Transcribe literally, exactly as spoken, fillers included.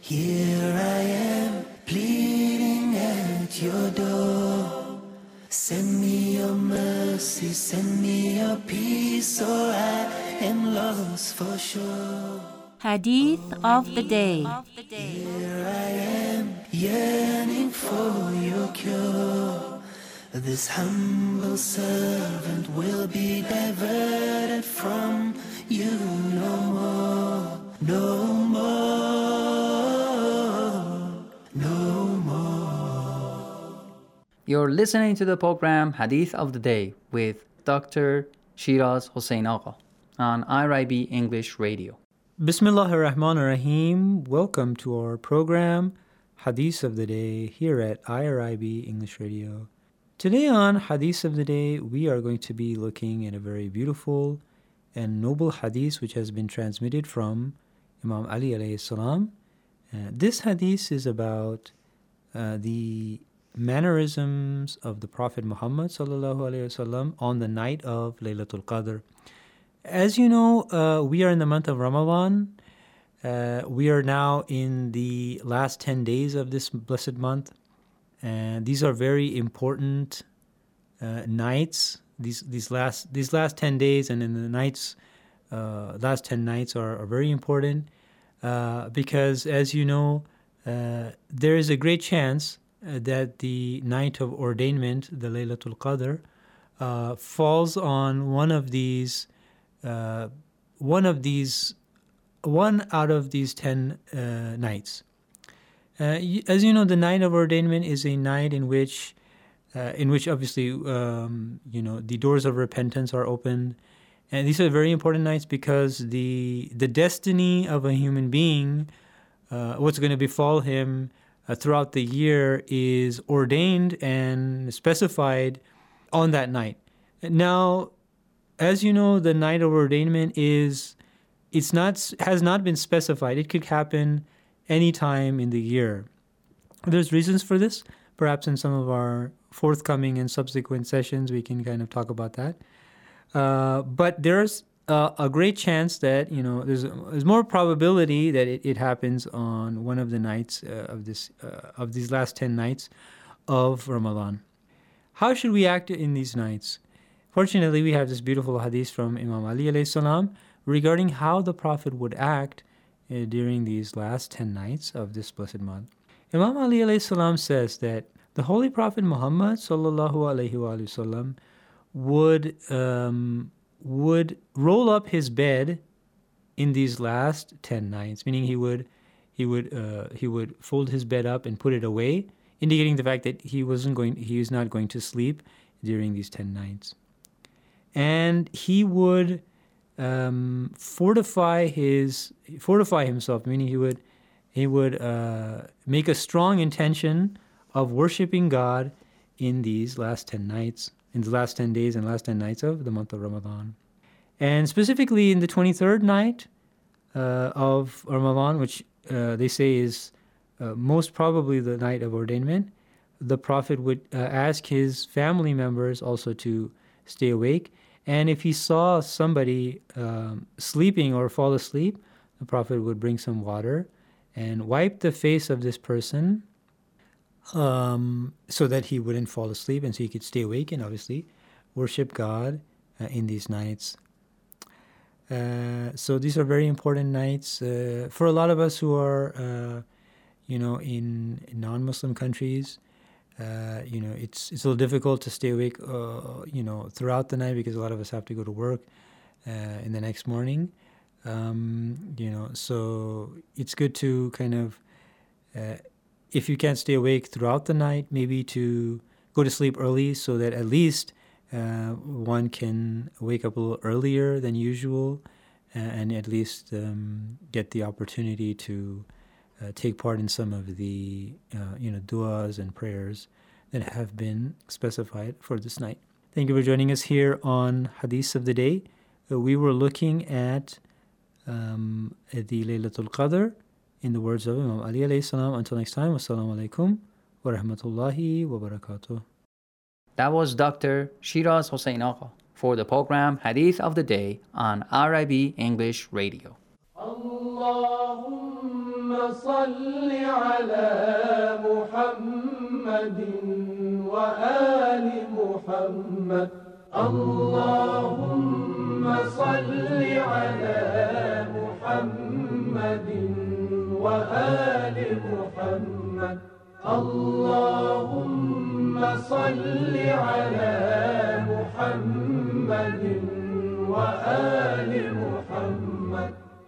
Here I am, pleading at your door. Send me your mercy, send me your peace, or I am lost for sure. Hadith of the day. Here I am, yearning for your cure. This humble servant will be diverted from you no more, no more, no more. You're listening to the program Hadith of the Day with Doctor Shiraz Hossein Agha on I R I B English Radio. Bismillahir Rahmanir Rahim. Welcome to our program Hadith of the Day here at I R I B English Radio. Today on Hadith of the Day, we are going to be looking at a very beautiful and noble hadith which has been transmitted from Imam Ali alayhi salam. Uh, this hadith is about uh, the mannerisms of the Prophet Muhammad sallallahu alayhi wasallam on the night of Laylatul Qadr. As you know, uh, we are in the month of Ramadan. Uh, we are now in the last ten days of this blessed month. And these are very important uh, nights. These these last these last ten days and in the nights, uh, last ten nights are, are very important uh, because, as you know, uh, there is a great chance uh, that the night of ordainment, the Laylatul Qadr, uh, falls on one of these, uh, one of these, one out of these ten uh, nights. Uh, as you know, the night of ordainment is a night in which, uh, in which obviously, um, you know, the doors of repentance are opened, and these are very important nights because the the destiny of a human being, uh, what's going to befall him uh, throughout the year, is ordained and specified on that night. Now, as you know, the night of ordainment is, it's not has not been specified. It could happen any time in the year. There's reasons for this. Perhaps in some of our forthcoming and subsequent sessions, we can kind of talk about that. Uh, but there's uh, a great chance that, you know, there's, there's more probability that it, it happens on one of the nights uh, of this uh, of these last ten nights of Ramadan. How should we act in these nights? Fortunately, we have this beautiful hadith from Imam Ali alayhi salam regarding how the Prophet would act Uh, during these last ten nights of this blessed month. Imam Ali alayhi salam says that the Holy Prophet Muhammad sallallahu alayhi wa sallam would um, would roll up his bed in these last ten nights, meaning he would he would uh, he would fold his bed up and put it away, indicating the fact that he wasn't going he was not going to sleep during these ten nights, and he would Um, fortify his fortify himself, meaning he would he would uh, make a strong intention of worshiping God in these last ten nights, in the last ten days and last ten nights of the month of Ramadan, and specifically in the twenty-third night uh, of Ramadan, which uh, they say is uh, most probably the night of ordainment. The Prophet would uh, ask his family members also to stay awake. And if he saw somebody um, sleeping or fall asleep, the Prophet would bring some water and wipe the face of this person um, so that he wouldn't fall asleep and so he could stay awake and obviously worship God uh, in these nights. Uh, so these are very important nights uh, for a lot of us who are, uh, you know, in, in non-Muslim countries. Uh, you know, it's it's a little difficult to stay awake, uh, you know, throughout the night because a lot of us have to go to work uh, in the next morning. Um, you know, so it's good to kind of, uh, if you can't stay awake throughout the night, maybe to go to sleep early so that at least uh, one can wake up a little earlier than usual and, and at least um, get the opportunity to Uh, take part in some of the, uh, you know, du'as and prayers that have been specified for this night. Thank you for joining us here on Hadith of the Day. Uh, we were looking at um, the Laylatul Qadr in the words of Imam Ali alayhi salam. Until next time, wassalamu alaikum wa rahmatullahi wa barakatuh. That was Doctor Shiraz Hossein Agha for the program Hadith of the Day on I R I B English Radio. Allahumma صل على محمد وآل محمد اللهم صل على محمد وآل محمد اللهم صل على محمد وآل محمد